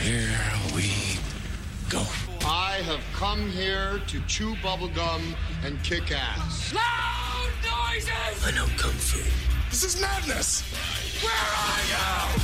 Here we go. I have come here to chew bubblegum and kick ass. Loud noises! I know Kung Fu. This is madness! Where are you?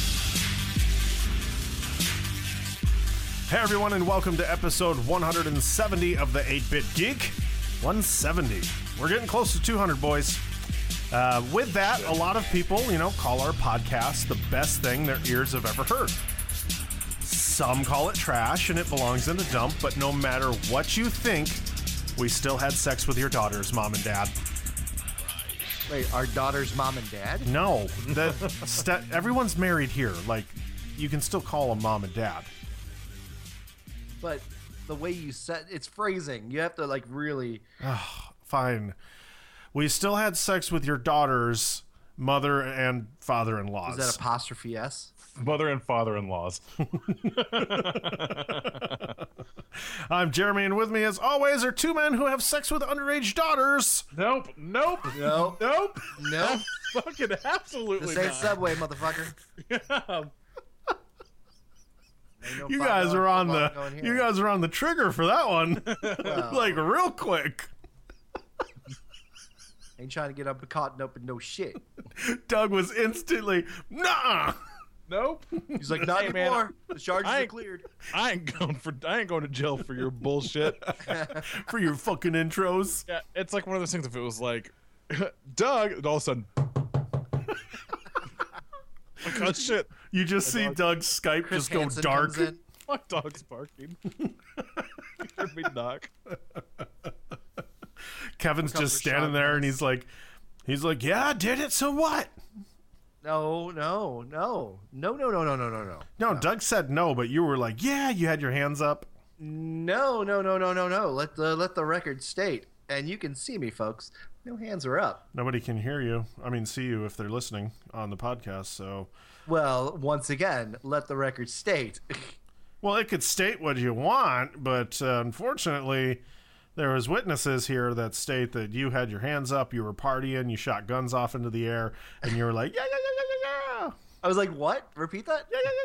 Hey everyone, and welcome to episode 170 of the 8-Bit Geek. 170. We're getting close to 200, boys. With that, a lot of people, call our podcast the best thing their ears have ever heard. Some call it trash and it belongs in a dump, but no matter what you think, we still had sex with your daughters, mom and dad. Wait, our daughter's mom and dad? No, everyone's married here. Like, you can still call them mom and dad. But the way you said it's phrasing, you have to really. Fine. We still had sex with your daughters, mother and father-in-laws. Is that apostrophe S? Mother and father-in-laws. I'm Jeremy, and with me, as always, are two men who have sex with underage daughters. Nope. Fucking absolutely This ain't not. Subway, motherfucker. You guys are on the trigger for that one, like real quick. Ain't trying to get up caught up in no shit. Doug was instantly nah. Nope. He's like, not anymore. Man, the charges are cleared. I ain't going to jail for your bullshit. For your fucking intros. Yeah, it's like one of those things. If it was like Doug, and all of a sudden, like, oh shit! You just see Doug's Skype Chris just go Hansen dark. comes in. My dog's barking. You heard me knock. Kevin's just standing there, and he's like, yeah, I did it. So what? No. No, Doug said no, but you were like, yeah, you had your hands up. No. Let the record state. And you can see me, folks. No hands are up. Nobody can hear you. I mean, see you if they're listening on the podcast. So, well, once again, let the record state. Well, it could state what you want, but unfortunately, there was witnesses here that state that you had your hands up, you were partying, you shot guns off into the air, and you were like, yeah. I was like, what? Repeat that?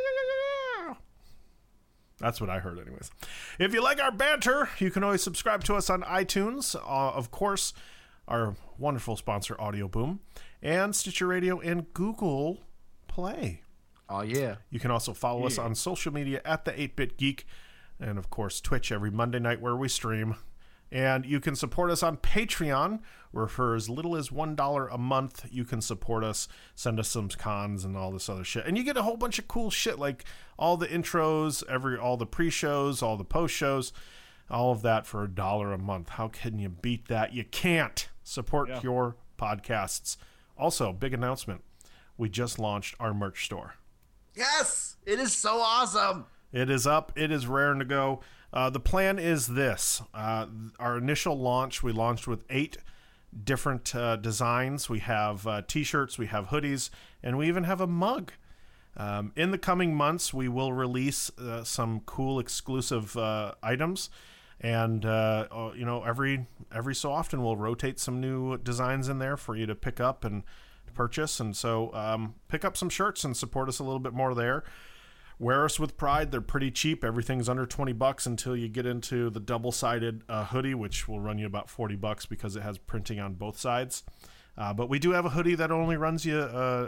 Yeah. That's what I heard anyways. If you like our banter, you can always subscribe to us on iTunes. Of course, our wonderful sponsor, Audio Boom, and Stitcher Radio and Google Play. Oh, yeah. You can also follow us on social media at the 8-Bit Geek, and of course, Twitch every Monday night where we stream. And you can support us on Patreon, where for as little as $1 a month, you can support us, send us some cons and all this other shit. And you get a whole bunch of cool shit, like all the intros, all the pre-shows, all the post-shows, all of that for $1 a month. How can you beat that? You can't. Support your podcasts. Also, big announcement. We just launched our merch store. Yes! It is so awesome! It is up. It is raring to go. The plan is this. Our initial launch, we launched with 8 different designs. We have T-shirts, we have hoodies, and we even have a mug. In the coming months, we will release some cool exclusive items. And, every so often we'll rotate some new designs in there for you to pick up and purchase. And so pick up some shirts and support us a little bit more there. Wear us with pride. They're pretty cheap. Everything's under $20 until you get into the double-sided hoodie, which will run you about $40 because it has printing on both sides. But we do have a hoodie that only runs you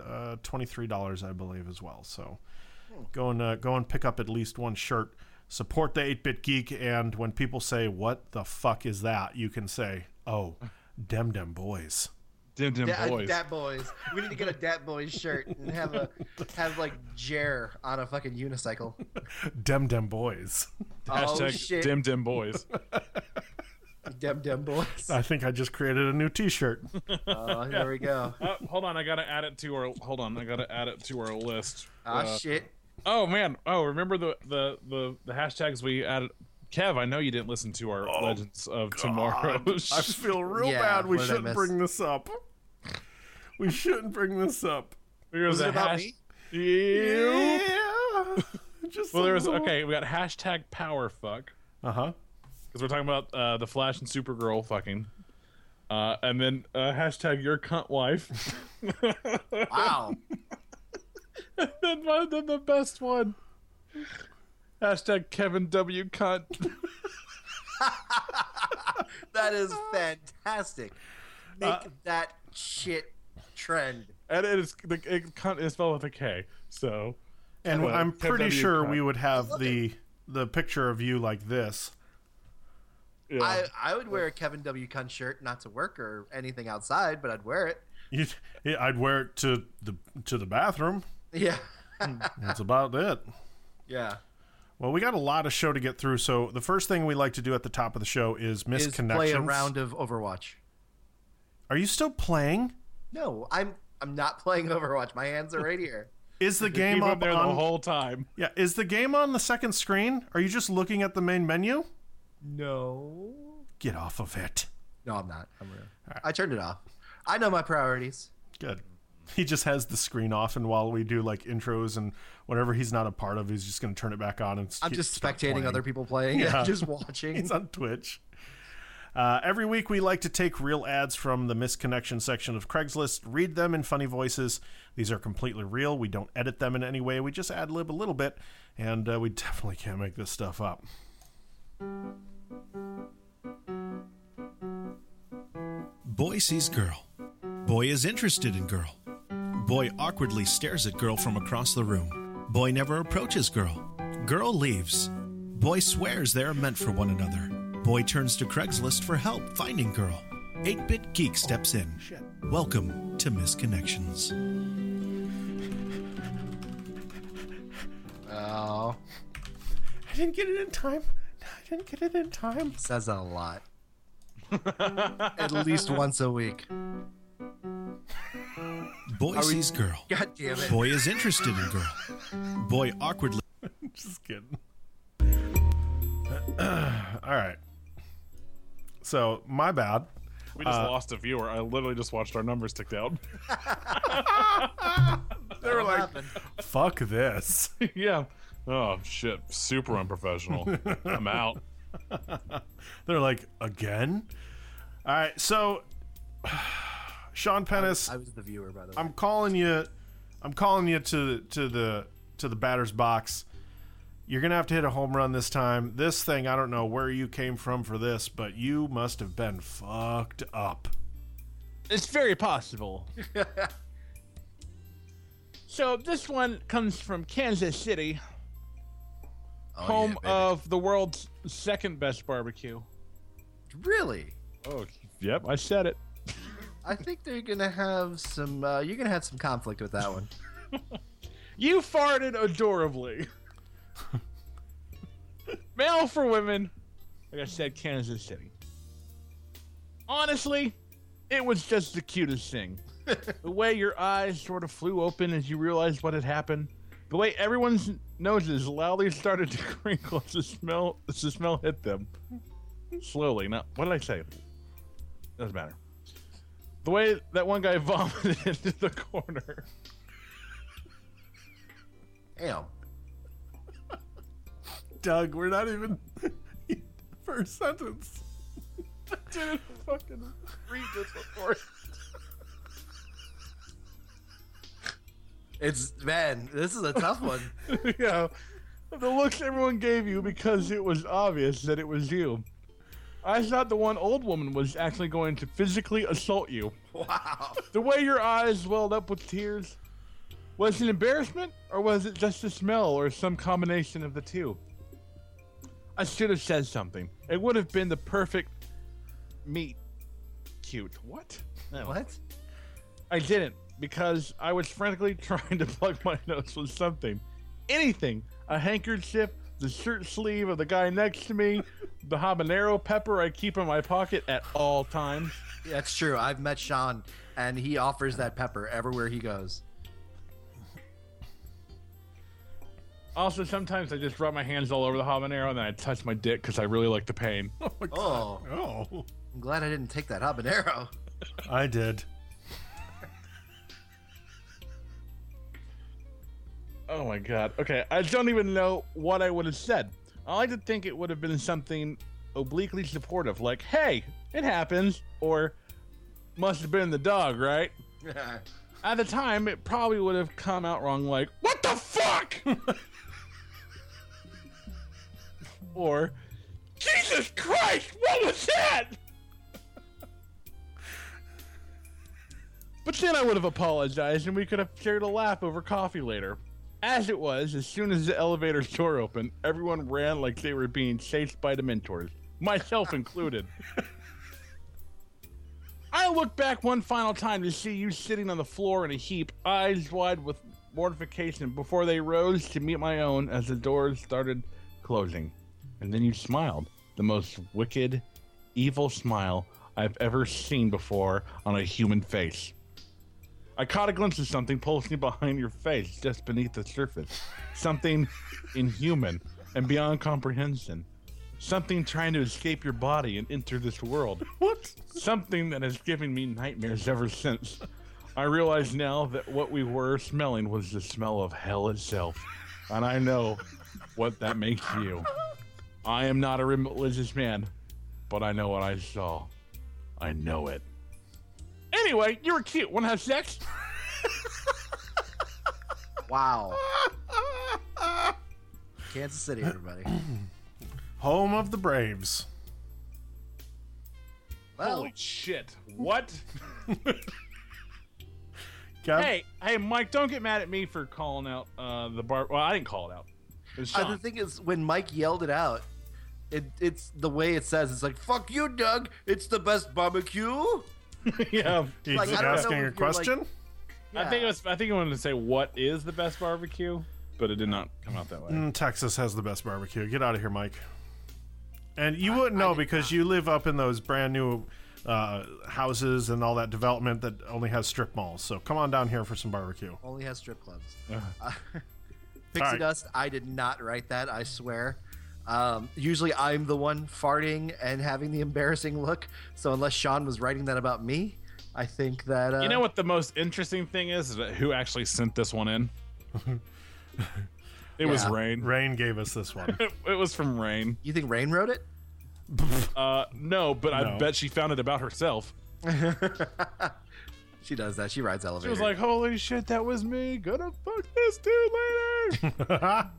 $23, I believe, as well. So go and pick up at least one shirt. Support the 8-Bit Geek, and when people say, what the fuck is that? You can say, oh, Dem Boys. Dim Boys. Dat Boys. We need to get a Dat Boys shirt and have like Jer on a fucking unicycle. Dem Boys. Hashtag shit. Dim Boys. Dem Boys. I think I just created a new T-shirt. Oh, there we go. Hold on, I gotta add it to our list. Shit. Oh man. Oh, remember the hashtags we added. Kev, I know you didn't listen to our Legends of Tomorrow. I feel real bad. We shouldn't bring this up. We shouldn't bring this up. Was it about me? Yeah. Just well, we got hashtag powerfuck. Uh-huh. Because we're talking about the Flash and Supergirl fucking. And then hashtag your cunt wife. Wow. And then the best one Hashtag Kevin W. Cunt. That is fantastic. Make that shit trend. And cunt is spelled with a K. So, And I'm pretty KW sure cunt. we would have the picture of you like this. Yeah. I would wear a Kevin W. Cunt shirt, not to work or anything outside, but I'd wear it. I'd wear it to the bathroom. Yeah. That's about it. Yeah. Well, we got a lot of show to get through, so the first thing we like to do at the top of the show is misconnections. Play a round of Overwatch. Are you still playing? No, I'm not playing Overwatch. My hands are right here. Is the game Keep him up there on the whole time. Yeah, is the game on the second screen? Are you just looking at the main menu? No. Get off of it. No, I'm not. I'm real. I turned it off. I know my priorities. Good. He just has the screen off, and while we do like intros and whatever he's not a part of, he's just going to turn it back on and I'm just start spectating playing. other people playing. Yeah. Yeah. Just watching. He's on Twitch. Every week we like to take real ads from the misconnection section of Craigslist, read them in funny voices. These are completely real. We don't edit them in any way. We just ad-lib a little bit, and we definitely can't make this stuff up. Boy sees girl. Boy is interested in girl. Boy awkwardly stares at girl from across the room. Boy never approaches girl. Girl leaves. Boy swears they are meant for one another. Boy turns to Craigslist for help finding girl. 8-Bit Geek steps in. Welcome to Misconnections. Oh, I didn't get it in time. I didn't get it in time. says a lot. At least once a week. Boy sees girl. God damn it. Boy is interested in girl. Boy awkwardly. Just kidding. All right. So, my bad. We just lost a viewer. I literally just watched our numbers tick down. They were like, happened. fuck this. Yeah. Oh, shit. Super unprofessional. I'm out. They're like, again? All right, so Sean Pennis, I was the viewer, by the way. I'm calling you to the batter's box. You're gonna have to hit a home run this time. This thing, I don't know where you came from for this, but you must have been fucked up. It's very possible. So this one comes from Kansas City, home of the world's second best barbecue. Really? Oh, yep. I said it. I think they're gonna have some. You're gonna have some conflict with that one. You farted adorably. Mail for women. Like I said, Kansas City. Honestly, it was just the cutest thing. The way your eyes sort of flew open as you realized what had happened. The way everyone's noses loudly started to crinkle as the smell hit them. Slowly. Now, what did I say? Doesn't matter. The way that one guy vomited into the corner. Damn. Doug, we're not even first sentence. Didn't fucking read this before. Man, this is a tough one. Yeah. The looks everyone gave you because it was obvious that it was you. I thought the one old woman was actually going to physically assault you. Wow. The way your eyes welled up with tears. Was it embarrassment, or was it just the smell, or some combination of the two? I should have said something. It would have been the perfect meet cute. What? No. What? I didn't, because I was frantically trying to plug my nose with something. Anything. A handkerchief, the shirt sleeve of the guy next to me, the habanero pepper I keep in my pocket at all times. That's true. I've met Sean, and he offers that pepper everywhere he goes. Also, sometimes I just rub my hands all over the habanero and then I touch my dick because I really like the pain. Oh, Oh, I'm glad I didn't take that habanero. I did. Oh my god. Okay, I don't even know what I would have said. I like to think it would have been something obliquely supportive, like, hey, it happens, or must have been the dog, right? At the time, it probably would have come out wrong, like, what the fuck? Or, Jesus Christ, what was that? But then I would have apologized and we could have shared a laugh over coffee later. As it was, as soon as the elevator door opened, everyone ran like they were being chased by Dementors, myself included. I look back one final time to see you sitting on the floor in a heap, eyes wide with mortification before they rose to meet my own as the doors started closing. And then you smiled, the most wicked, evil smile I've ever seen before on a human face. I caught a glimpse of something pulsing behind your face, just beneath the surface. Something inhuman and beyond comprehension. Something trying to escape your body and enter this world. What? Something that has given me nightmares ever since. I realize now that what we were smelling was the smell of hell itself. And I know what that makes you. I am not a religious man, but I know what I saw. I know it. Anyway, you were cute. Want to have sex? Wow. Kansas City, everybody. Home of the Braves. Well, Holy shit. What? Kev? Hey, Mike, don't get mad at me for calling out the bar. Well, I didn't call it out. It was the Sean. thing is, when Mike yelled it out, it's the way it says. It's like, "Fuck you, Doug. It's the best barbecue." Yeah. He's Like, I don't know asking if a you're, question? I think I wanted to say what is the best barbecue, but it did not come out that way. Texas has the best barbecue. Get out of here, Mike. And you wouldn't know because you live up in those brand new houses and all that development that only has strip malls. So come on down here for some barbecue. Only has strip clubs. All Pixie right. Dust, I did not write that, I swear. Usually I'm the one farting and having the embarrassing look. So unless Sean was writing that about me, I think that... You know what the most interesting thing is that who actually sent this one in? It was Yeah. Rain. Rain gave us this one. It was from Rain. You think Rain wrote it? No, but I No. bet she found it about herself. She does that. She rides She elevator. was like, holy shit, that was me. Gonna fuck this dude later.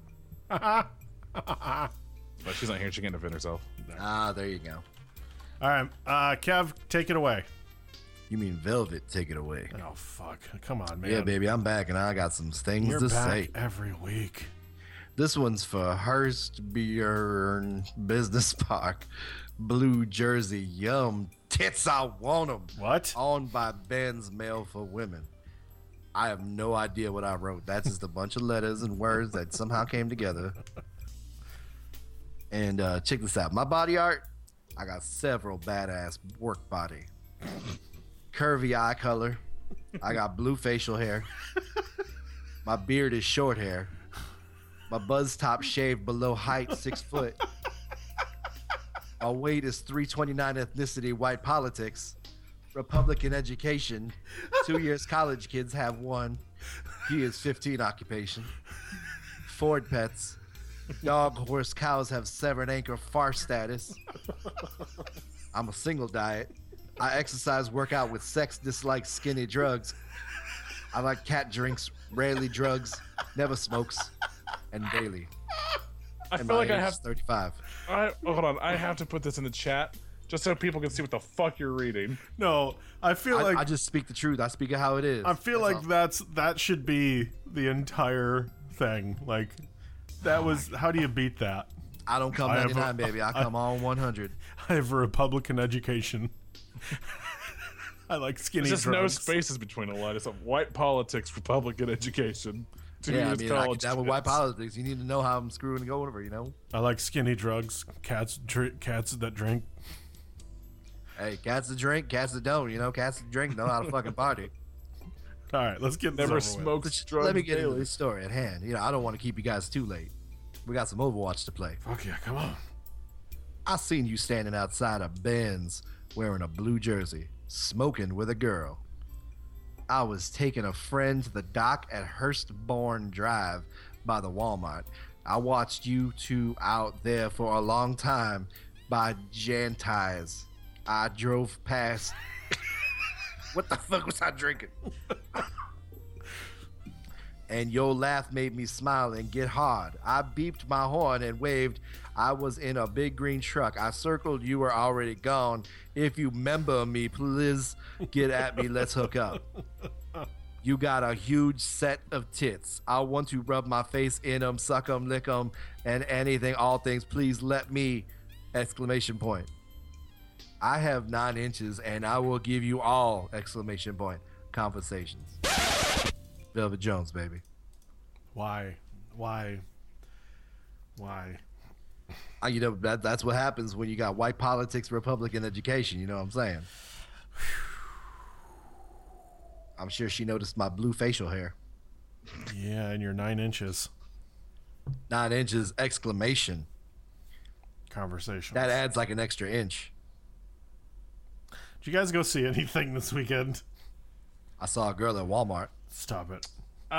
But she's not here. She can't defend herself. Ah, there you go. All right, Kev, take it away. You mean Velvet, take it away. Oh, fuck. Come on, man. Yeah, baby, I'm back and I got some things You're to back say. every week. This one's for Hurstbourne Business Park, Blue Jersey. Yum, tits, I want 'em. What? Owned by Ben's Mail for Women. I have no idea what I wrote. That's just a bunch of letters and words that somehow came together. And check this out. My body art, I got several badass work body. Curvy eye color. I got blue facial hair. My beard is short hair. My buzz top shaved below height, 6 foot. My weight is 329 ethnicity, white politics. Republican education. 2 years college kids have one. He is 15 occupation. Ford pets. Dog, horse, cows have severed anchor far status. I'm a single diet. I exercise, work out with sex, dislike skinny drugs. I like cat drinks, rarely drugs, never smokes, and daily. I And feel my like I age have. is 35. Hold on. I have to put this in the chat just so people can see what the fuck you're reading. No, I feel like I just speak the truth. I speak it how it is. I feel That's like all. that should be the entire thing. Like that was how do you beat that? I don't come I have 99, a- baby. I come on 100. I have a Republican education. I like skinny There's just drugs. no spaces between a line. It's a white politics, Republican education. 2 Yeah, I years mean, I get college. down with kids. white politics. You need to know how I'm screwing and going over, you know? I like skinny drugs. Cats that drink. Hey, cats that drink, cats that don't, you know? Cats that drink know how to fucking party. All right, let's get this Never over with. smokes drugs. Let me get into daily. the story at hand. You know, I don't want to keep you guys too late. We got some Overwatch to play. Fuck yeah, come on. I seen you standing outside of Ben's wearing a blue jersey, smoking with a girl. I was taking a friend to the dock at Hurstbourne Drive by the Walmart. I watched you two out there for a long time by Janties. I drove past. What the fuck was I drinking? and your laugh made me smile and get hard. I beeped my horn and waved. I was in a big green truck. I circled, you were already gone. If you remember me, please get at me. Let's hook up. You got a huge set of tits. I want to rub my face in them, suck them, lick them, and anything, all things. Please let me! Exclamation point. I have 9 inches, and I will give you all! Exclamation point. Conversations. Velvet Jones, baby. Why? You know, that's what happens when you got white politics, Republican education. You know what I'm saying? I'm sure she noticed my blue facial hair. Yeah, and your 9 inches. 9 inches! Exclamation. Conversation. That adds like an extra inch. Did you guys go see anything this weekend? I saw a girl at Walmart. Stop it.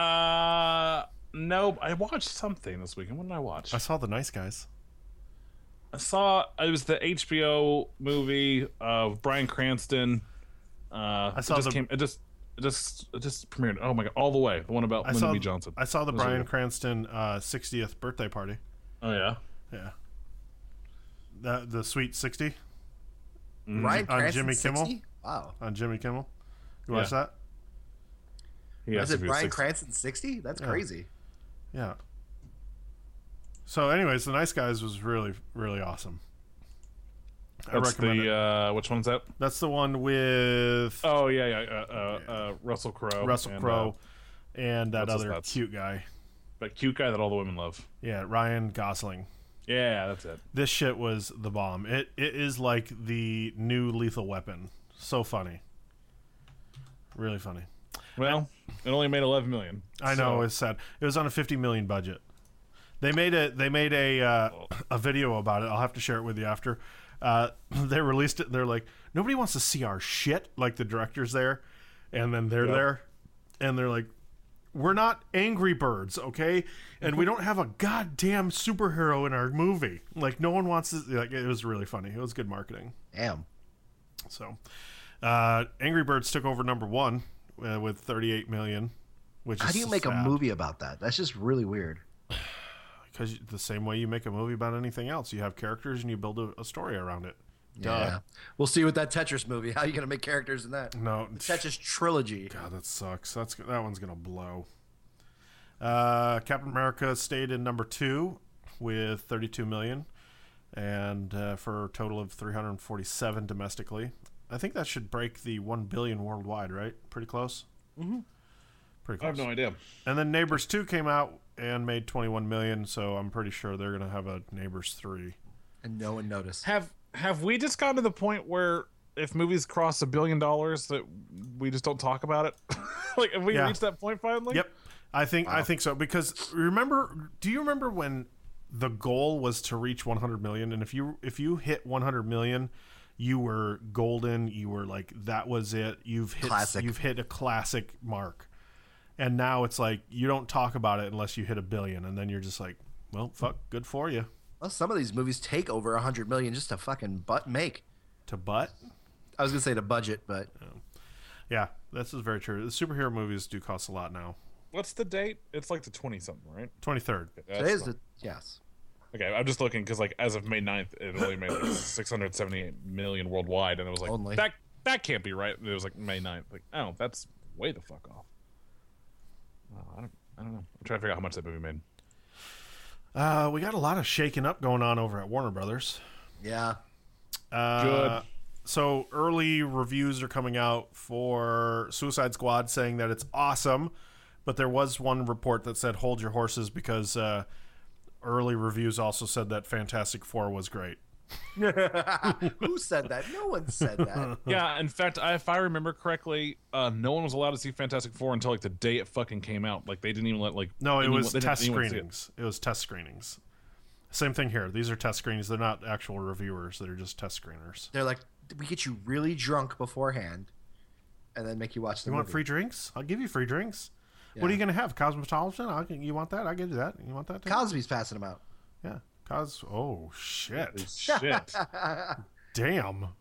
No, I watched something this weekend. What did I watch? I saw The Nice Guys. It was the HBO movie of Bryan Cranston. I saw it just premiered. Oh my god, all the way. The one about Lyndon B. Johnson. I saw the Bryan Cranston 60th birthday party. Oh yeah. Yeah. The Sweet 60 Bryan Cranston, on Jimmy 60? Kimmel. Wow. On Jimmy Kimmel. You watch that? Is it Bryan Cranston 60? That's crazy. Yeah. So, anyways, The Nice Guys was really, really awesome. I recommend it. Which one's that? That's the one with Oh yeah. Russell Crowe. Russell Crowe and that what's his other nuts? cute guy. That cute guy that all the women love. Yeah, Ryan Gosling. Yeah, that's it. This shit was the bomb. It is like the new Lethal Weapon. So funny. Really funny. Well, it only made 11 million. I know, it's sad. It was on a 50 million budget. They made a video about it. I'll have to share it with you after. They released it. They're like, nobody wants to see our shit. Like the director's there, and then they're there, and they're like, we're not Angry Birds, okay? And we don't have a goddamn superhero in our movie. Like no one wants to. Like it was really funny. It was good marketing. Damn. So, Angry Birds took over number 1 with 38 million. Which How is do you make sad. a movie about that? That's just really weird. Because the same way you make a movie about anything else, you have characters and you build a story around it. Yeah. We'll see with that Tetris movie. How are you going to make characters in that? No, The Tetris trilogy. God, that sucks. That one's gonna blow. Captain America stayed in number 2 with 32 million, and for a total of 347 domestically. I think that should break the 1 billion worldwide, right? Pretty close. Mm-hmm. Pretty I close. have no idea. And then Neighbors 2 came out and made 21 million, so I'm pretty sure they're gonna have a Neighbors 3. And no one noticed. Have we just gotten to the point where if movies cross $1 billion that we just don't talk about it? Like, have we reached that point finally? Yep. I think so, because do you remember when the goal was to reach 100 million, and if you hit 100 million, you were golden, you were like, that was it, you've hit a classic mark. And now it's like you don't talk about it unless you hit 1 billion, and then you're just like, well, fuck, good for you. Well, some of these movies take over 100 million just to fucking make. To butt? I was gonna say to budget, but Yeah, this is very true. The superhero movies do cost a lot now. What's the date? It's like the 20-something, right? 23rd. today's the yes. Okay, I'm just looking because, like, as of May 9th, it only made like 678 million worldwide, and it was like, Only. that can't be right. It was like May 9th. Like, oh, that's way the fuck off. Oh, I don't know. I'm trying to figure out how much that movie made. We got a lot of shaking up going on over at Warner Brothers. Yeah. Good. So early reviews are coming out for Suicide Squad saying that it's awesome, but there was one report that said hold your horses because early reviews also said that Fantastic Four was great. Who said that? No one said that. Yeah, in fact, if I remember correctly, no one was allowed to see Fantastic Four until like the day it fucking came out. Like they didn't even let No, it was they didn't test even see it. screenings. It was test screenings. Same thing here. These are test screenings. They're not actual reviewers. They're just test screeners. They're like, we get you really drunk beforehand, and then make you watch the You movie. want free drinks? I'll give you free drinks. Yeah. What are you going to have? Cosmopolitan? You want that? I'll give you that. You want that too? Cosby's passing them out. Yeah. Oh, shit. Shit. Damn.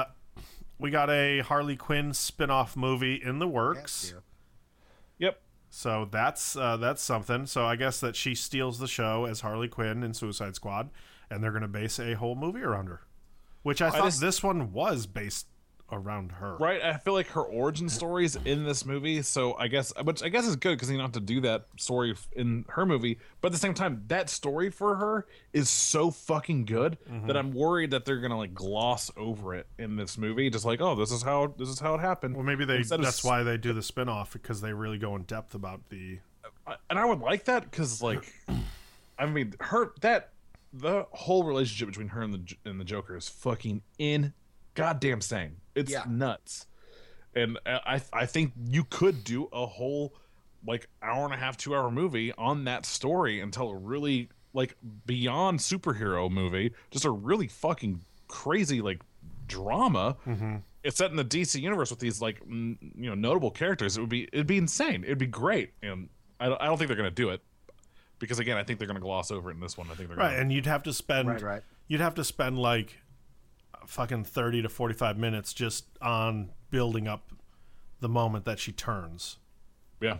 We got a Harley Quinn spin-off movie in the works. Yeah. Yep. So that's something. So I guess that she steals the show as Harley Quinn in Suicide Squad, and they're going to base a whole movie around her, which I thought this one was based around her. Right, I feel like her origin story is in this movie, so which I guess is good because you don't have to do that story in her movie. But at the same time, that story for her is so fucking good that I'm worried that they're gonna like gloss over it in this movie, just like, oh, this is how it happened. Well, maybe that's why they do the spinoff, because they really go in depth about the. And I would like that because, like, I mean, the whole relationship between her and the Joker is fucking goddamn insane. It's nuts. And I think you could do a whole like hour and a half, 2 hour movie on that story and tell a really like beyond superhero movie, just a really fucking crazy like drama. It's set in the DC universe with these like notable characters. It'd be insane. It'd be great. And I don't think they're gonna do it because again, I think they're gonna gloss over it in this one. I think they're and you'd have to spend you'd have to spend like fucking 30 to 45 minutes just on building up the moment that she turns. Yeah.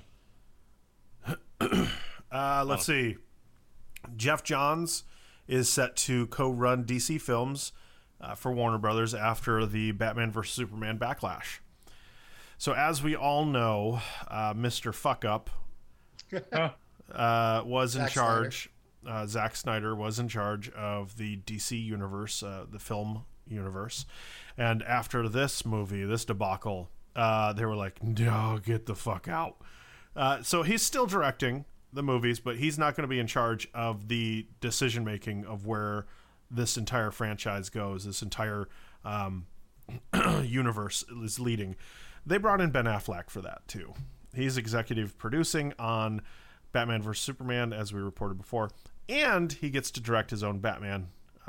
Let's see. Jeff Johns is set to co-run DC films for Warner Brothers after the Batman vs. Superman backlash. So as we all know, Mr. Fuck Up was in charge. Zack Snyder was in charge of the DC universe, the film universe, and after this movie, this debacle, they were like, no, get the fuck out. So he's still directing the movies, but he's not going to be in charge of the decision making of where this entire franchise goes, this entire universe is leading. They brought in Ben Affleck for that too. He's executive producing on Batman vs. Superman, as we reported before, and he gets to direct his own Batman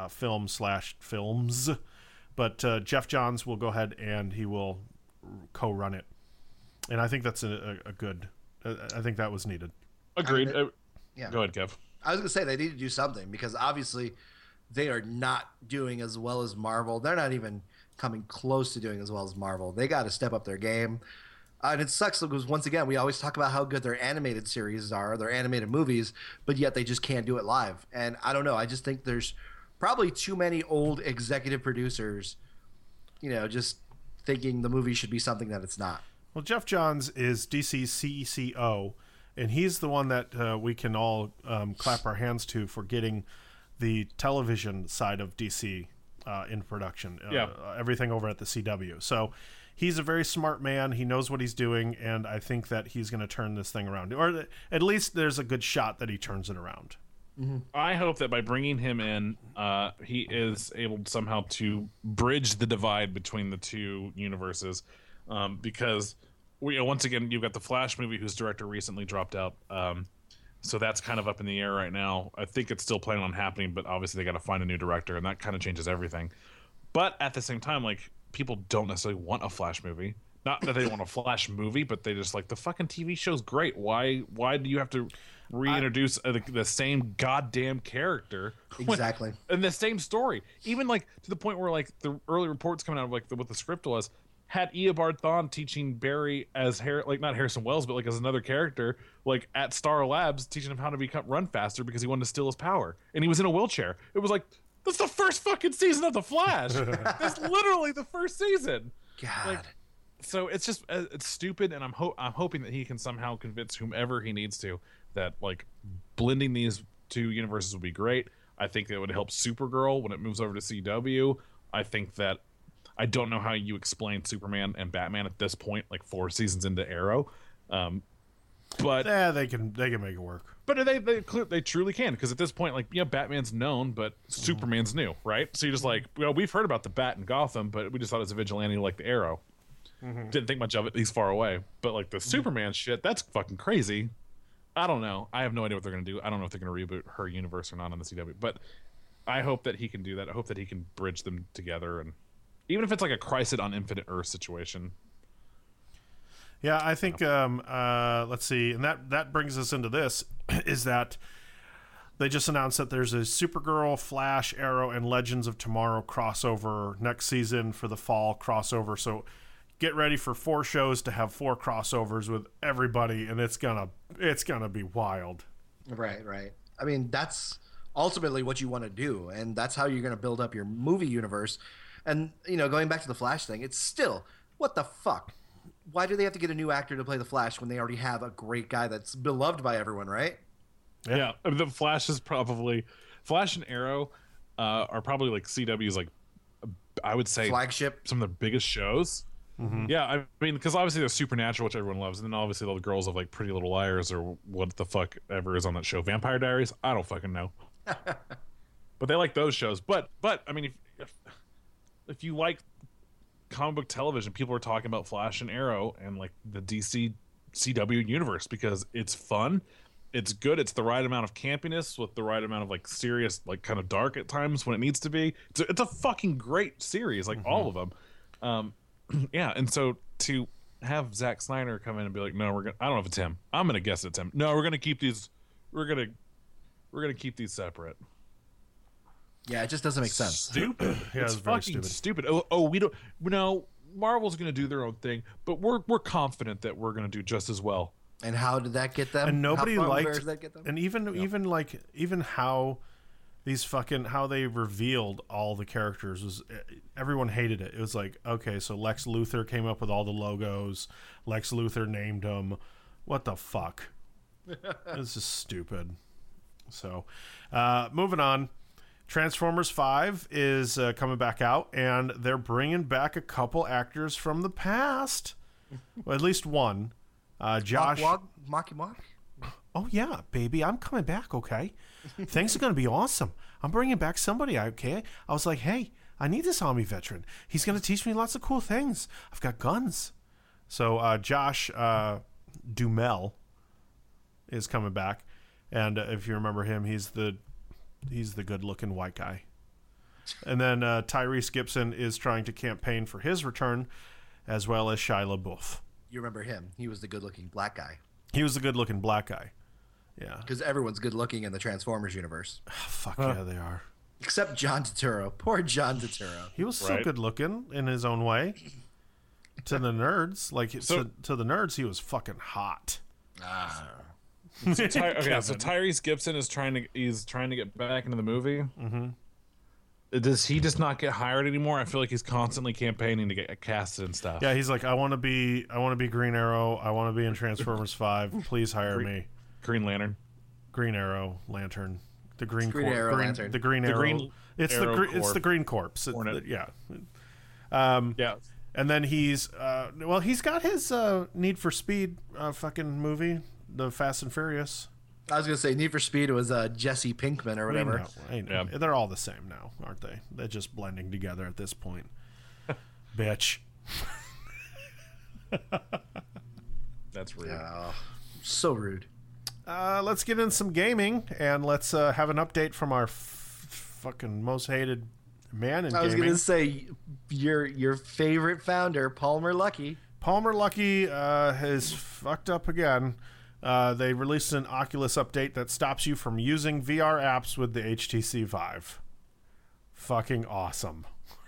films. But Jeff Johns will go ahead and he will co-run it, and I think that's a good. I think that was needed. Agreed. Yeah. Go ahead, Kev. I was gonna say they need to do something because obviously they are not doing as well as Marvel. They're not even coming close to doing as well as Marvel. They got to step up their game. And it sucks because, once again, we always talk about how good their animated series are, their animated movies, but yet they just can't do it live. And I don't know. I just think there's probably too many old executive producers, just thinking the movie should be something that it's not. Well, Jeff Johns is DC's CCO, and he's the one that we can all clap our hands to for getting the television side of DC in production. Everything over at the CW. So he's a very smart man. He knows what he's doing, and I think that he's going to turn this thing around. Or at least there's a good shot that he turns it around. Mm-hmm. I hope that by bringing him in, he is able somehow to bridge the divide between the two universes, because once again, you've got the Flash movie whose director recently dropped out, so that's kind of up in the air right now. I think it's still planning on happening, but obviously they got to find a new director, and that kind of changes everything. But at the same time, like, people don't necessarily want a Flash movie. Not that they want a Flash movie, but they just like, the fucking TV show's great. Why do you have to reintroduce the same goddamn character? Exactly. And the same story. Even like to the point where like the early reports coming out of like what the script was had Eobard Thawne teaching Barry as not Harrison Wells, but like as another character, like at Star Labs, teaching him how to run faster because he wanted to steal his power. And he was in a wheelchair. It was like, that's the first fucking season of The Flash. That's literally the first season. God. So it's just it's stupid, and I'm hoping that he can somehow convince whomever he needs to that like blending these two universes would be great. I think that would help Supergirl when it moves over to CW. I think that I don't know how you explain Superman and Batman at this point, like 4 seasons into Arrow, but yeah, they can make it work. But they truly can, because at this point, like, Batman's known, but Superman's new, right? So you're just like, well, we've heard about the Bat in Gotham, but we just thought it was a vigilante like the Arrow. Mm-hmm. Didn't think much of it. He's far away. But like the Superman shit, that's fucking crazy. I don't know. I have no idea what they're gonna do. I don't know if they're gonna reboot her universe or not on the CW. But I hope that he can do that. I hope that he can bridge them together, and even if it's like a Crisis on Infinite Earth situation. Yeah, I think. Let's see, and that brings us into this is that they just announced that there's a Supergirl, Flash, Arrow, and Legends of Tomorrow crossover next season for the fall crossover. So get ready for 4 shows to have 4 crossovers with everybody, and it's gonna be wild. Right. I mean, that's ultimately what you want to do, and that's how you're going to build up your movie universe. And, going back to the Flash thing, it's still, what the fuck? Why do they have to get a new actor to play the Flash when they already have a great guy that's beloved by everyone, right? Yeah. The Flash is probably... Flash and Arrow are probably like CW's, like, I would say... flagship. Some of their biggest shows. Mm-hmm. Yeah, I mean, because obviously there's Supernatural, which everyone loves, and then obviously all the girls of, like, Pretty Little Liars or what the fuck ever is on that show. Vampire Diaries? I don't fucking know. But they like those shows. But I mean, if you like comic book television, people are talking about Flash and Arrow and like the DC CW universe because it's fun, it's good, it's the right amount of campiness with the right amount of like serious, like kind of dark at times when it needs to be. It's a fucking great series, like all of them. Yeah, and so to have Zack Snyder come in and be like, no, I don't know if it's him. I'm gonna guess it's him. No, we're gonna keep these. We're gonna keep these separate. Yeah, it just doesn't make sense. Stupid. Yeah, it's very fucking stupid. We don't. No, Marvel's gonna do their own thing, but we're confident that we're gonna do just as well. And how did that get them? And nobody liked. Does that get them? And even how these fucking how they revealed all the characters was everyone hated it. It was like, okay, so Lex Luthor came up with all the logos. Lex Luthor named them. What the fuck? It's just stupid. So, moving on. Transformers 5 is coming back out, and they're bringing back a couple actors from the past. Well, at least one. Josh. Mocky. Oh, yeah, baby. I'm coming back, okay? Things are going to be awesome. I'm bringing back somebody, okay? I was like, hey, I need this Army veteran. He's going to teach me lots of cool things. I've got guns. So Josh Duhamel is coming back. And if you remember him, he's the good-looking white guy. And then Tyrese Gibson is trying to campaign for his return, as well as Shia LaBeouf. You remember him? He was the good-looking black guy. He was the good-looking black guy. Yeah. Because everyone's good-looking in the Transformers universe. Fuck yeah, they are. Except John Turturro. Poor John Turturro. He was still good-looking in his own way. To the nerds, to the nerds, he was fucking hot. So Tyrese Gibson is trying to get back into the movie. Mm-hmm. Does he just not get hired anymore? I feel like he's constantly campaigning to get casted and stuff. Yeah, he's like, I want to be Green Arrow. I want to be in Transformers 5. Please hire me. Green Lantern, Green Arrow, Lantern, the Green Arrow Lantern, the Green Arrow. It's the Green Corpse. Yeah. Yeah. And then he's got his Need for Speed fucking movie, the Fast and Furious. I was gonna say Need for Speed was Jesse Pinkman or whatever. I know. Yeah. They're all the same now, aren't they? They're just blending together at this point. Bitch. That's rude. Yeah, so rude. Let's get in some gaming, and let's have an update from our fucking most hated man in gaming. I was gonna say your favorite founder, Palmer Luckey. Palmer Luckey has fucked up again. They released an Oculus update that stops you from using VR apps with the HTC Vive. Fucking awesome.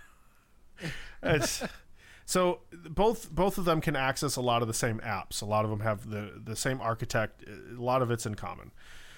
So both of them can access a lot of the same apps. A lot of them have the same architect. A lot of it's in common.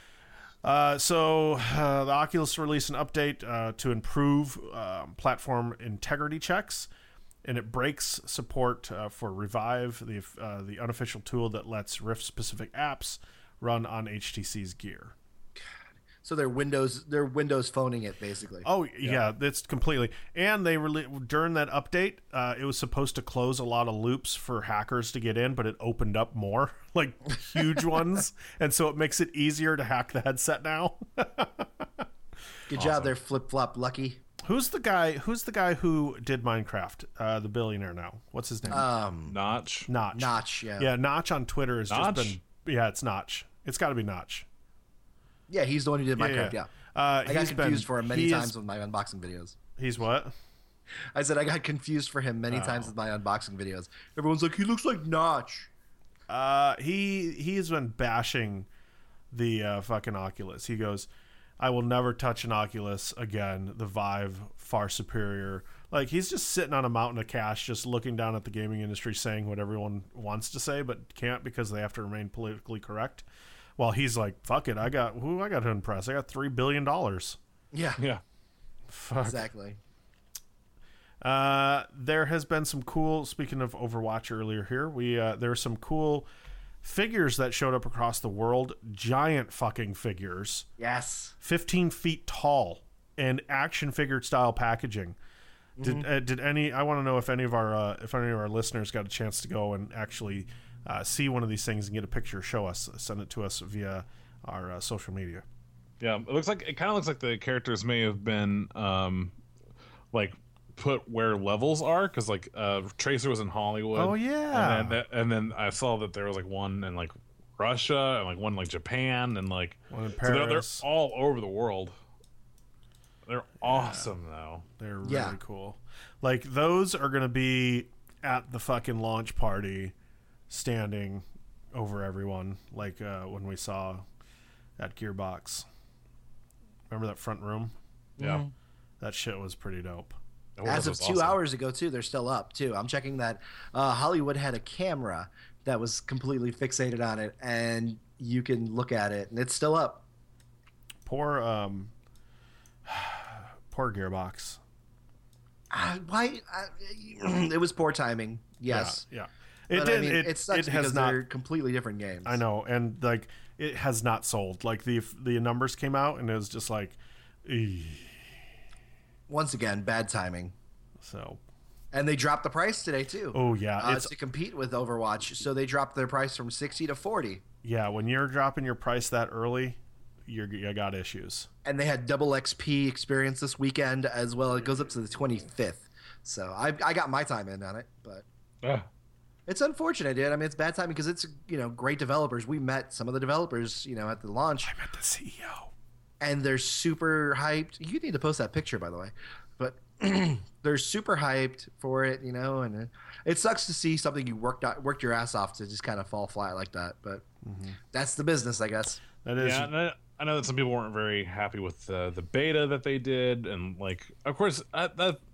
So the Oculus released an update to improve platform integrity checks. And it breaks support for Revive, the unofficial tool that lets Rift-specific apps run on HTC's gear. So they're Windows phoning it basically. Oh yeah, that's completely. And they during that update, it was supposed to close a lot of loops for hackers to get in, but it opened up more, like huge ones, and so it makes it easier to hack the headset now. Good job there, Flip Flop Lucky. Who's the guy who did Minecraft? The billionaire now. What's his name? Notch. Notch, yeah. Yeah, Notch on Twitter has Notch? just been... Yeah, it's Notch. It's got to be Notch. Yeah, he's the one who did Minecraft, yeah. I got confused for him many times with my unboxing videos. He's what? I said I got confused for him many times with my unboxing videos. Everyone's like, he looks like Notch. He has been bashing the fucking Oculus. He goes... I will never touch an Oculus again. The Vive, far superior. Like, he's just sitting on a mountain of cash, just looking down at the gaming industry, saying what everyone wants to say, but can't because they have to remain politically correct. While he's like, fuck it, I got to impress. I got $3 billion. Yeah. Fuck. Exactly. There has been some cool, speaking of Overwatch earlier here, there are some cool figures that showed up across the world. Giant fucking figures. Yes. 15 feet tall and action figure style packaging. Did any? I want to know if any of our listeners got a chance to go and actually see one of these things and get a picture. Show us, send it to us via our social media. Yeah, it kind of looks like the characters may have been like put where levels are, because like Tracer was in Hollywood. Oh yeah. And then I saw that there was like one in like Russia and like one in like Japan and like one in so Paris. they're all over the world. They're awesome though. They're really cool. Like, those are going to be at the fucking launch party, standing over everyone, like when we saw at Gearbox. Remember that front room? Yeah. That shit was pretty dope. As of 2 hours ago, too, they're still up, too. I'm checking that Hollywood had a camera that was completely fixated on it, and you can look at it, and it's still up. Poor Gearbox. It was poor timing. Yes. Yeah. It sucks because they're completely different games. I know, and like it has not sold. Like the numbers came out, and it was just like, once again, bad timing. So. And they dropped the price today too. Oh yeah, to compete with Overwatch, so they dropped their price from $60 to $40. Yeah, when you're dropping your price that early, you got issues. And they had double XP experience this weekend as well. It goes up to the 25th. So I got my time in on it, but it's unfortunate, dude. I mean, it's bad timing because it's, great developers. We met some of the developers, at the launch. I met the CEO. And they're super hyped. You need to post that picture, by the way. But they're super hyped for it, and it sucks to see something you worked your ass off to just kind of fall flat like that. But that's the business, I guess. That is. Yeah, I know that some people weren't very happy with the beta that they did, and like, of course, I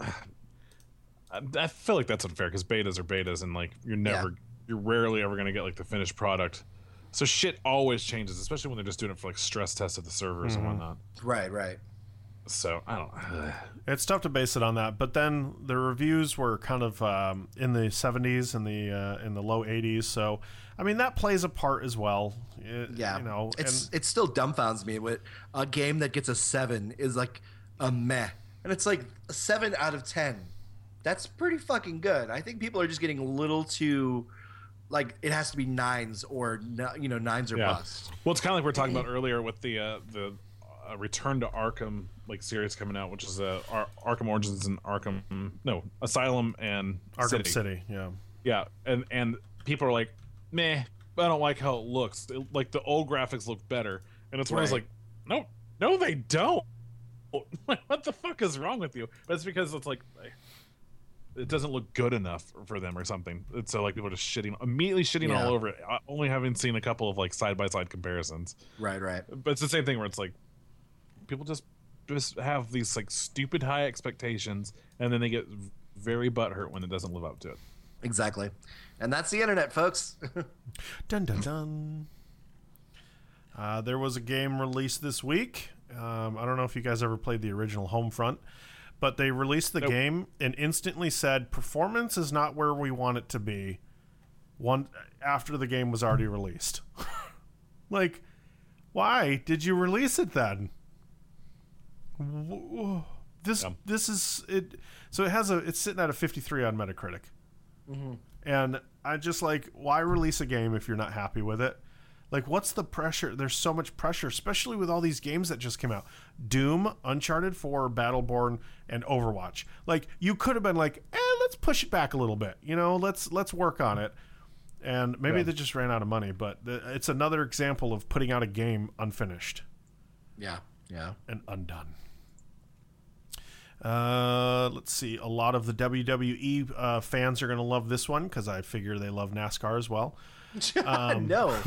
feel like that's unfair because betas are betas, and like you're rarely ever gonna get like the finished product. So shit always changes, especially when they're just doing it for like stress tests of the servers and whatnot. Right. So I don't know. It's tough to base it on that, but then the reviews were kind of in the 70s and in the low 80s. So I mean that plays a part as well. It still dumbfounds me with a game that gets a 7 is like a meh, and it's like a 7 out of 10. That's pretty fucking good. I think people are just getting a little too. Like, it has to be 9s or 9s or bust. Well, it's kind of like we were talking about earlier with the Return to Arkham series coming out, which is Arkham Origins and Asylum and Arkham City. Yeah, and people are like, meh, I don't like how it looks. Like the old graphics look better, and it's when I was like, no, they don't. Like, what the fuck is wrong with you? But it's because it's like. It doesn't look good enough for them or something. It's so like people are just immediately shitting all over it, only having seen a couple of like side-by-side comparisons. Right. But it's the same thing where it's like people just have these like stupid high expectations, and then they get very butthurt when it doesn't live up to it. Exactly. And that's the internet, folks. Dun dun dun. There was a game released this week. I don't know if you guys ever played the original Homefront. But they released the game and instantly said performance is not where we want it to be. After the game was already released. Like, why did you release it then? This is it. So it's sitting at a 53 on Metacritic. And I just like, why release a game if you're not happy with it? Like, what's the pressure? There's so much pressure, especially with all these games that just came out. Doom, Uncharted 4, Battleborn, and Overwatch. Like, you could have been like, let's push it back a little bit. Let's work on it. And maybe they just ran out of money, but it's another example of putting out a game unfinished. Yeah. And undone. Let's see. A lot of the WWE fans are going to love this one because I figure they love NASCAR as well. No.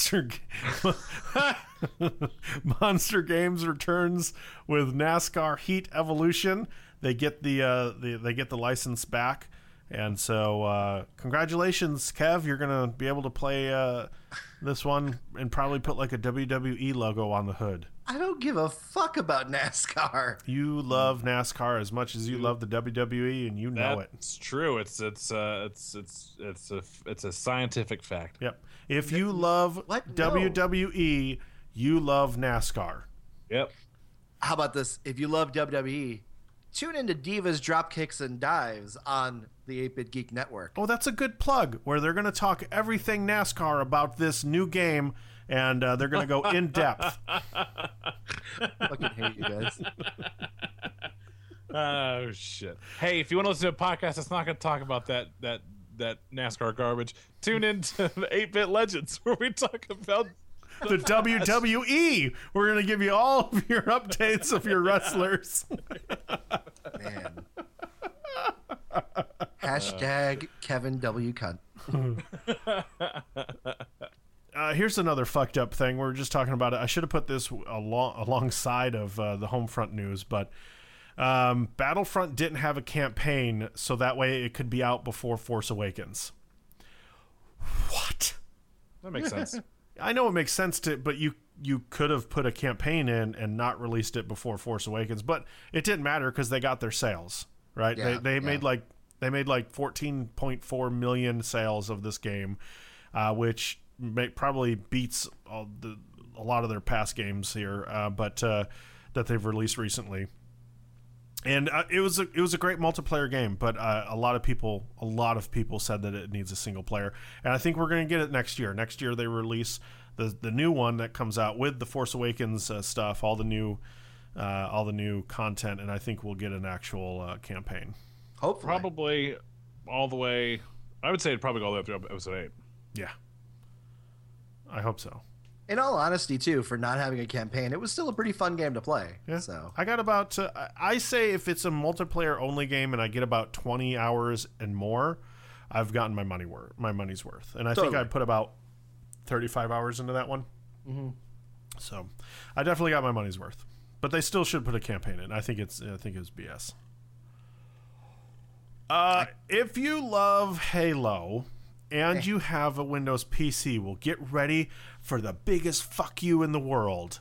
Monster Games returns with NASCAR Heat Evolution. They get the license back, and so congratulations, Kev. You're gonna be able to play this one and probably put like a WWE logo on the hood. I don't give a fuck about NASCAR. You love NASCAR as much as you love the WWE, and you know it. It's true. It's a scientific fact. Yep. If you love WWE, you love NASCAR. Yep. How about this? If you love WWE, tune into Divas, Dropkicks, and Dives on the 8-Bit Geek Network. Oh, that's a good plug, where they're going to talk everything NASCAR about this new game, and they're going to go in depth. Fucking hate you guys. Oh shit! Hey, if you want to listen to a podcast that's not going to talk about that NASCAR garbage, tune in to the 8-Bit Legends, where we talk about the WWE. We're going to give you all of your updates of your wrestlers. Man. Hashtag Kevin W. Cunt. Here's another fucked up thing. We were just talking about it. I should have put this alongside of the Homefront news, but Battlefront didn't have a campaign, so that way it could be out before Force Awakens. What? That makes sense. I know it makes sense but you could have put a campaign in and not released it before Force Awakens, but it didn't matter because they got their sales, right? Yeah, they made like 14.4 million sales of this game, which probably beats a lot of their past games here, but that they've released recently. And it was a great multiplayer game, but a lot of people said that it needs a single player, and I think we're going to get it next year. Next year they release the new one that comes out with the Force Awakens stuff, all the new content, and I think we'll get an actual campaign. Hopefully. Probably all the way. I would say it'd probably go all the way up to episode 8. Yeah, I hope so. In all honesty, too, for not having a campaign, it was still a pretty fun game to play. Yeah. So I got about I say if it's a multiplayer only game and I get about 20 hours and more, I've gotten my money's worth. And I think I put about 35 hours into that one. Mm-hmm. So I definitely got my money's worth. But they still should put a campaign in. I think it's BS. If you love Halo and you have a Windows PC, well, get ready for the biggest fuck you in the world.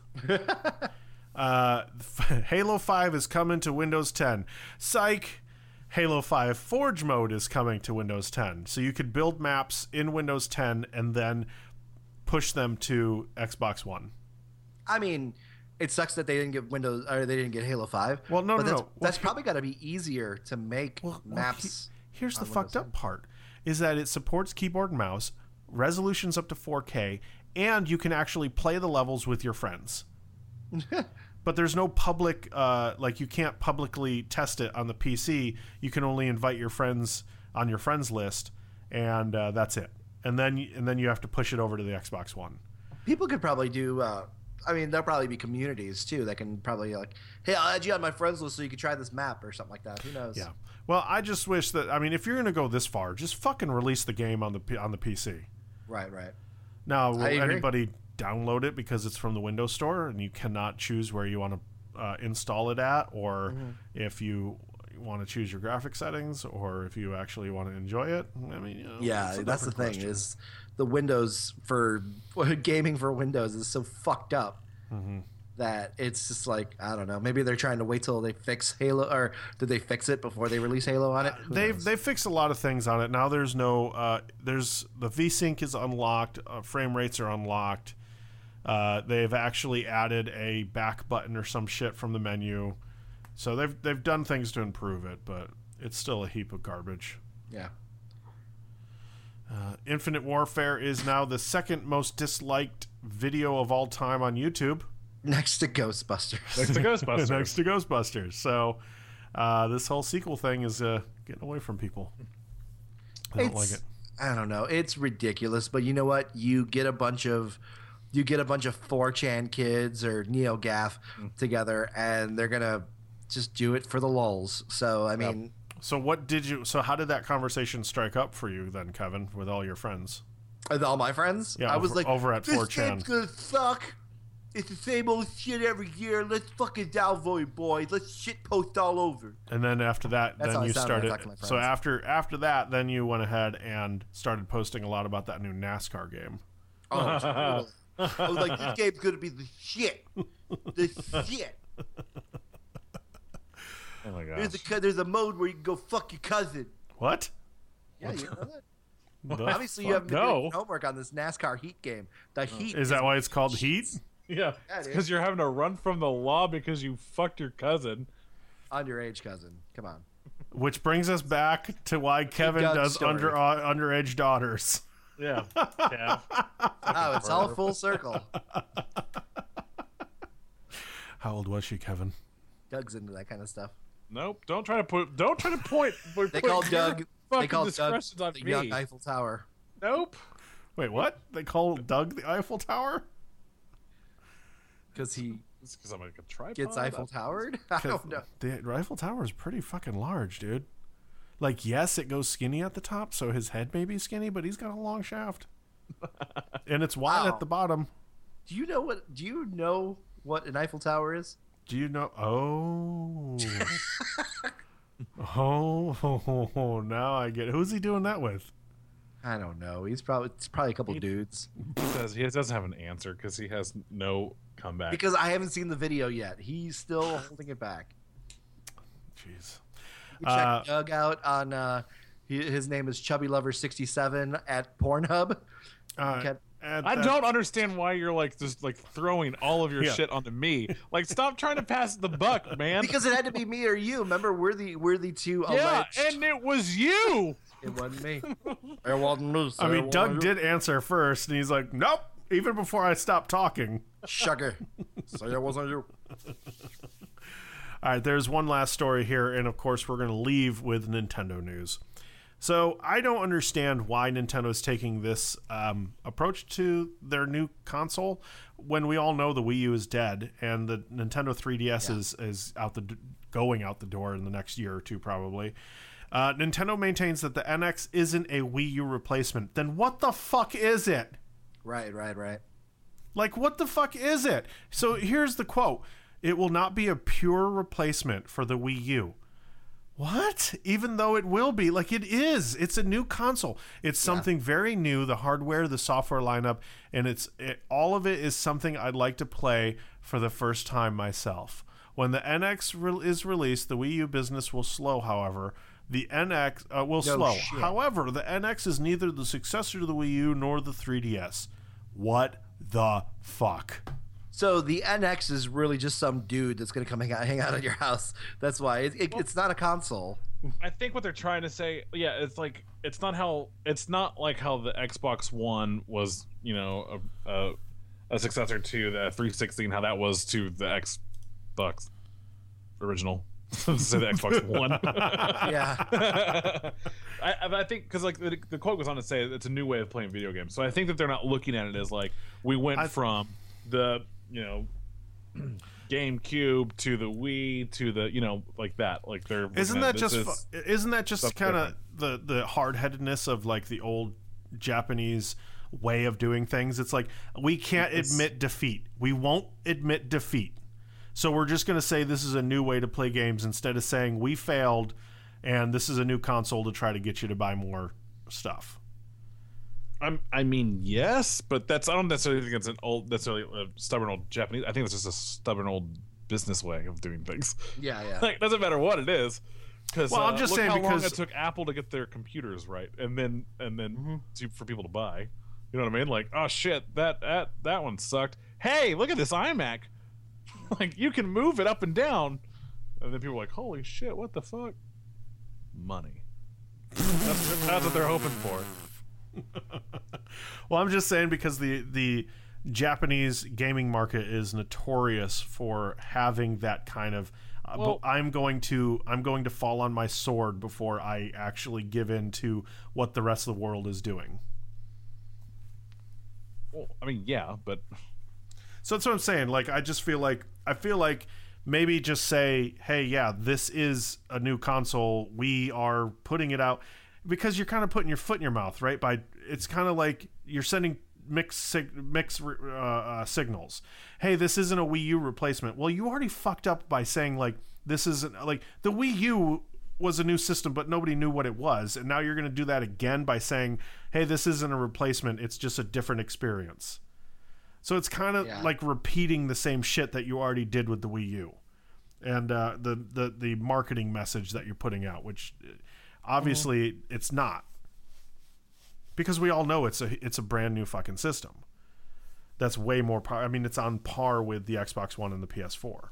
Halo 5 is coming to Windows 10. Psych! Halo 5 Forge mode is coming to Windows 10. So you could build maps in Windows 10 and then push them to Xbox One. I mean, it sucks that they didn't get Windows or they didn't get Halo 5. Well, no. That's probably got to be easier to make maps. Here's the fucked up part: is that it supports keyboard and mouse, resolutions up to 4K, and you can actually play the levels with your friends. But there's no public, you can't publicly test it on the PC. You can only invite your friends on your friends list, and that's it. And then you have to push it over to the Xbox One. People could probably do. There'll probably be communities too that can probably hey, I'll add you on my friends list so you can try this map or something like that. Who knows? Yeah. Well, I just wish that. I mean, if you're going to go this far, just fucking release the game on the PC. Right. Now, will anybody download it because it's from the Windows Store and you cannot choose where you want to install it at, or if you want to choose your graphic settings, or if you actually want to enjoy it? I mean, that's the thing is the Windows for gaming for Windows is so fucked up that it's just like, I don't know. Maybe they're trying to wait till they fix Halo, or did they fix it before they release Halo on it? They've fixed a lot of things on it. Now there's no there's the VSync is unlocked, frame rates are unlocked. They've actually added a back button or some shit from the menu. So they've done things to improve it, but it's still a heap of garbage. Yeah. Infinite Warfare is now the second most disliked video of all time on YouTube. Next to Ghostbusters. Next to Ghostbusters. So this whole sequel thing is getting away from people. They don't like it. I don't know. It's ridiculous, but you know what? You get a bunch of 4chan kids or NeoGAF together, and they're gonna just do it for the lulz. So I mean, so how did that conversation strike up for you then, Kevin, with all your friends? With all my friends, Yeah, I was like, over at this 4chan. game's gonna suck. It's the same old shit every year. Let's fucking downvote it, boys. Let's shit post all over. And then after that, That's how then I you sound when I started. talk to my So friends. after that, then you went ahead and started posting a lot about that new NASCAR game. Oh, totally. I was like, this game's gonna be the shit. The shit. Oh my gosh. There's a mode where you can go fuck your cousin. What? Yeah, you know that. The Obviously, you haven't been No. doing homework on this NASCAR Heat game. The Heat Is that why it's called Heat? Yeah, Yeah, dude. because you're having to run from the law because you fucked your cousin. underage cousin. Come on. Which brings us back to why Kevin Doug does story. underage daughters. Yeah. Yeah. Oh, it's all full circle. How old was she, Kevin? Doug's into that kind of stuff. Nope. Don't try to point. They call Doug. They fucking call Doug discretions on the me. young Eiffel Tower Nope. Wait, what? They call Doug the Eiffel Tower? because he It's because I'm like a tripod. gets Eiffel Towered. I don't know. The Eiffel Tower is pretty fucking large, dude. Like, yes, it goes skinny at the top, so his head may be skinny, but he's got a long shaft. And it's wide Wow. at the bottom. Do you know what an Eiffel Tower is? Do you know? Oh. Oh, now I get it. Who's he doing that with? I don't know. It's probably a couple dudes. He doesn't have an answer because he has no comeback. Because I haven't seen the video yet. He's still holding it back. Jeez. You can check Doug out on his name is Chubby Lover 67 at Pornhub. I don't understand why you're like just like throwing all of your Yeah. shit onto me. Like, stop trying to pass the buck, man. Because it had to be me or you. Remember, we're the two yeah, alleged. and it was you. It wasn't me. It wasn't me. I mean, Doug did answer first, and he's like, nope, even before I stopped talking. Sugar. So it wasn't you. All right, there's one last story here, and of course, we're going to leave with Nintendo news. So I don't understand why Nintendo is taking this approach to their new console when we all know the Wii U is dead and the Nintendo 3DS is going out the door in the next year or two probably. Nintendo maintains that the NX isn't a Wii U replacement. Then what the fuck is it? Right. Like, what the fuck is it? So here's the quote. It will not be a pure replacement for the Wii U. What? Even though it will be. Like, it is. It's a new console. It's something very new, the hardware, the software lineup, and all of it is something I'd like to play for the first time myself. When the NX is released, the Wii U business will slow, however. The NX will slow. shit. However, the NX is neither the successor to the Wii U nor the 3DS. What the fuck? So the NX is really just some dude that's gonna come hang out at your house. That's why it's not a console. I think what they're trying to say, yeah, it's like it's not like how the Xbox One was, you know, a successor to the 360, and how that was to the Xbox original. Say the Xbox One. Yeah. I think because like the quote goes on to say it's a new way of playing video games. So I think that they're not looking at it as like we went from the GameCube to the Wii to the like that. Like they're isn't that just kind of the hard-headedness of like the old Japanese way of doing things? It's like we can't admit defeat. We won't admit defeat. So we're just going to say this is a new way to play games instead of saying we failed and this is a new console to try to get you to buy more stuff. I mean, yes, but I don't necessarily think it's necessarily a stubborn old Japanese. I think it's just a stubborn old business way of doing things. Yeah. Like, it doesn't matter what it is. Because I'm just look saying how long because it took Apple to get their computers right, and then for people to buy. You know what I mean? Like, oh shit, that one sucked. Hey, look at this iMac. Like, you can move it up and down, and then people are like, holy shit, what the fuck? Money. That's what they're hoping for. Well, I'm just saying because the Japanese gaming market is notorious for having that kind of I'm going to fall on my sword before I actually give in to what the rest of the world is doing. Well, I mean, yeah, but so that's what I'm saying. Like, I feel like maybe just say, hey, yeah, this is a new console. We are putting it out. Because you're kind of putting your foot in your mouth, right? By it's kind of like you're sending mixed signals. Hey, this isn't a Wii U replacement. Well, you already fucked up by saying like this isn't like the Wii U was a new system, but nobody knew what it was, and now you're going to do that again by saying, hey, this isn't a replacement, it's just a different experience. So it's kind of like repeating the same shit that you already did with the Wii U, and the marketing message that you're putting out, which obviously it's not, because we all know it's a brand new fucking system that's way more I mean, it's on par with the Xbox One and the PS4.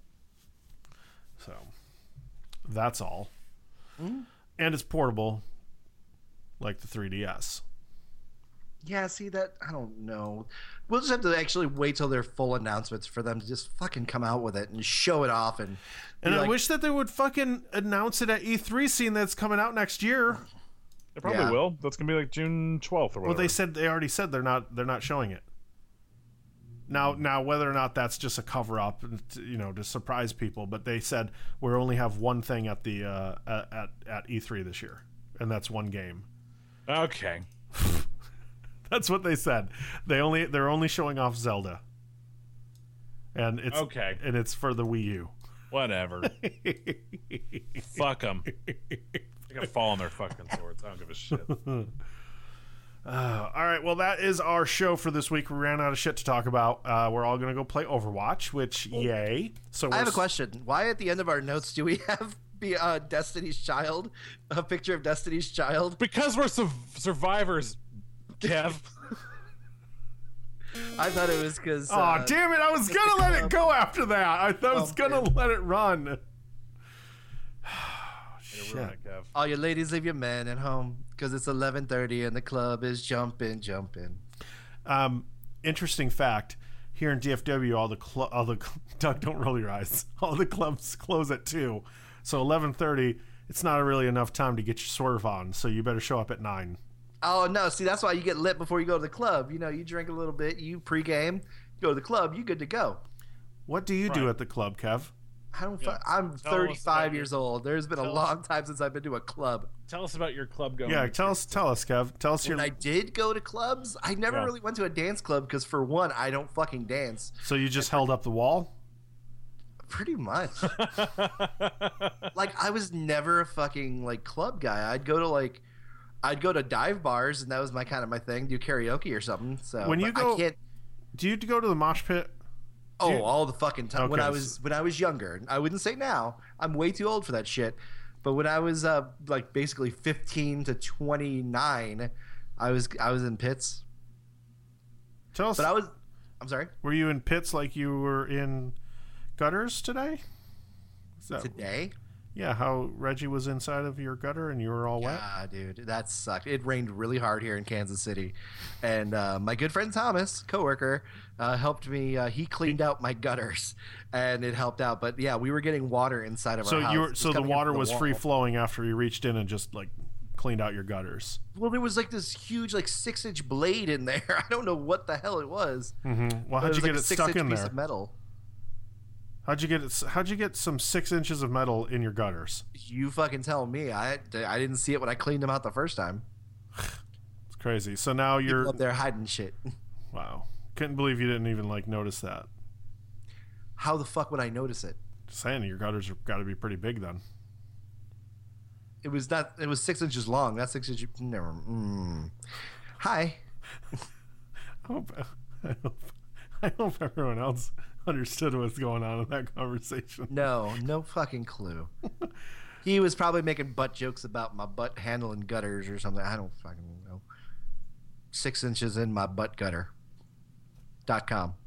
So that's all. And it's portable like the 3DS. Yeah, see that? I don't know. We'll just have to actually wait till their full announcements for them to just fucking come out with it and show it off. And I wish that they would fucking announce it at E3, seeing that it's coming out next year. They probably will. That's gonna be like June 12th or whatever. Well, they already said they're not showing it. Now, whether or not that's just a cover up, to surprise people, but they said we only have one thing at the at E3 this year, and that's one game. Okay. That's what they said. They're only showing off Zelda, and it's okay, and it's for the Wii U. Whatever. Fuck them. They can fall on their fucking swords. I don't give a shit. All right, well, that is our show for this week. We ran out of shit to talk about. We're all going to go play Overwatch, which, yay. So I have a question. Why at the end of our notes do we have Destiny's Child, a picture of Destiny's Child? Because we're survivors, Kev. I thought it was because... oh, damn it. I was going to let it go after that. I was going to let it run. Shit. All you ladies, leave your men at home because it's 11:30 and the club is jumping. Interesting fact: here in DFW, all the Doug, don't roll your eyes. All the clubs close at 2, so 11:30. It's not really enough time to get your swerve on, so you better show up at 9. Oh no! See, that's why you get lit before you go to the club. You drink a little bit, you pregame, go to the club, you good to go. What do you do at the club, Kev? I'm 35 years old. There's been a long time since I've been to a club. Tell us about your club going. Yeah, tell us, Kev. Tell us I did go to clubs. I never really went to a dance club because, for one, I don't fucking dance. So you just held up the wall? Pretty much. Like, I was never a fucking club guy. I'd go to dive bars, and that was my thing. Do karaoke or something. So when you go, do you go to the mosh pit? All the fucking time. Okay. When I was younger, I wouldn't say now. I'm way too old for that shit. But when I was basically 15 to 29, I was in pits. Tell us. But I'm sorry. Were you in pits like you were in gutters today? Today? Yeah, how Reggie was inside of your gutter and you were all wet? Yeah, dude, that sucked. It rained really hard here in Kansas City. And my good friend Thomas, coworker, helped me. He cleaned out my gutters, and it helped out. But yeah, we were getting water inside of our house. So the water was free flowing after you reached in and just cleaned out your gutters. Well, there was this huge 6-inch blade in there. I don't know what the hell it was. Mm-hmm. Well, how'd you get it stuck in there? Piece of metal. How'd you get some 6 inches of metal in your gutters? You fucking tell me. I didn't see it when I cleaned them out the first time. It's crazy. So now you're up there hiding shit. Wow. Couldn't believe you didn't even notice that. How the fuck would I notice it? Just saying, your gutters have got to be pretty big then. It was 6 inches long. That's 6 inches. Never. Hi. I hope everyone else understood what's going on in that conversation. No fucking clue. He was probably making butt jokes about my butt handling gutters or something. I don't fucking know. 6 inches in my butt gutter.com.